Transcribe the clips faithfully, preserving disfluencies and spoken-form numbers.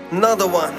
Another one.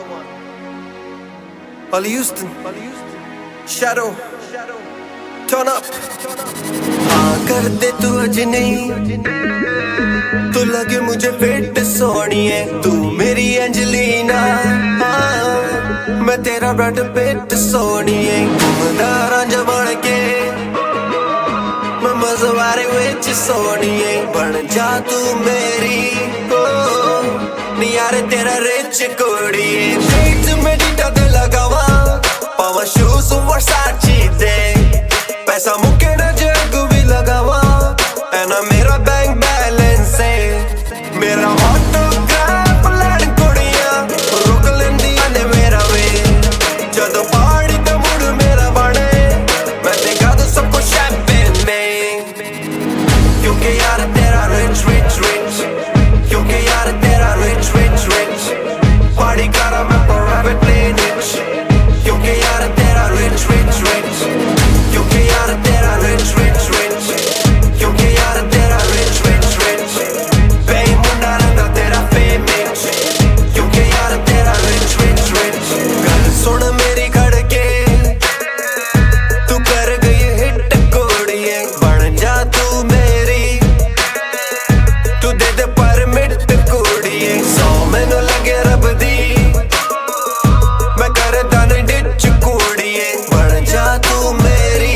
Ollie Houston. Shadow. Turn up. हाँ कर दे तू अज नहीं, तू लगे मुझे फिट सोनिए, तू मेरी एंजेलिना, हाँ मैं तेरा ब्रैड पिट सोनिए। घूमदारा जबड़ के मैं मज़वारे विच सोनिए, बन जा तू मेरी ओ नी यार तेरा रिच कुड़िए। पेट में डीटा दे लगावा पावा शूज वर्साची दे, पैसा मुके ना जग भी लगावा एना मेरा बैंक बैलेंस है। मेरा ऑटोग्राफ लैंड कुड़िया रुक लेंदी ने मेरा वे, जदों पार्टी ते मुड़ मेरा बने मैं देखा तो सब कुछ शैंपेन में, क्योंकि यार तेरा रिच रिच रिच, क्योंकि यार तेरा रिच रिच रिच, पार्टी करा मैं प्राइवेट प्लेन रिच, क्योंकि यार तेरा रिच रिच रिच, क्योंकि यार तेरा रिच रिच रिच, क्योंकि यार तेरा रिच रिच रिच, बेई मुंडा रंगा तेरा फेमिच, क्योंकि यार तेरा रिच रिच रिच। गल सुन मेरी खड़के तू कर गई हिट कुड़िए, बन जा तू मेरी, तू दे दे परमिट कुड़िए। सौ मैनू लगे रब दी मैं कर दान डिच कुड़िए, बन जा तू मेरी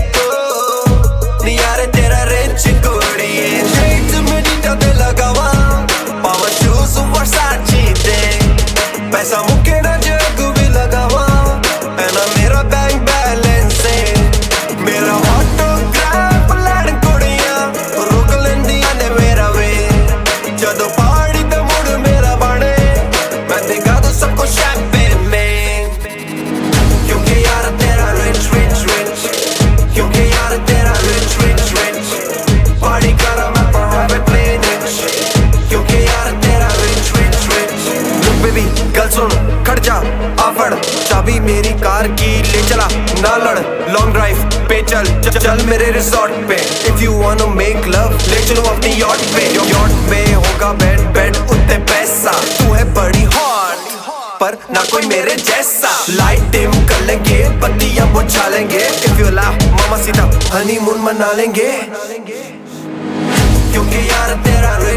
ओ नी यार तेरा रिच कुड़िए। शेड्स में डीटा दे लगावा पावा शूज वर्साची दे, पैसा मुके ना जग भी लगावा एना मेरा बैंक बैलेंस है। मेरा ऑटोग्राफ लैंड कुड़िया रुक लेंदी ने मेरा वे, जदों पार्टी ते मुड़ मेरा बने मैं देखा तो सब कुछ शैंपेन में, क्योंकि यार तेरा रिच रिच रिच, क्योंकि यार तेरा रिच रिच रिच, पार्टी करा मैं प्राइवेट प्लेन रिच, क्योंकि यार तेरा rich rich rich. Look baby गल सुन खड़ जा आफड़, चाबी मेरी कार की ले चला ना लड़, लॉन्ग ड्राइव पे चल च- चल मेरे रिसोर्ट पे। If you want to make love ले चलो अपनी यॉट पे, यॉट में होगा बेड बेड उत्ते पैसा, तू है बड़ी हॉट पर ना कोई मेरे जैसा। लाइट डिम कर लेंगे बत्तियां बुझा लेंगे, इफ यू लव मामा सीता हनीमून मना लेंगे, क्योंकि यार तेरा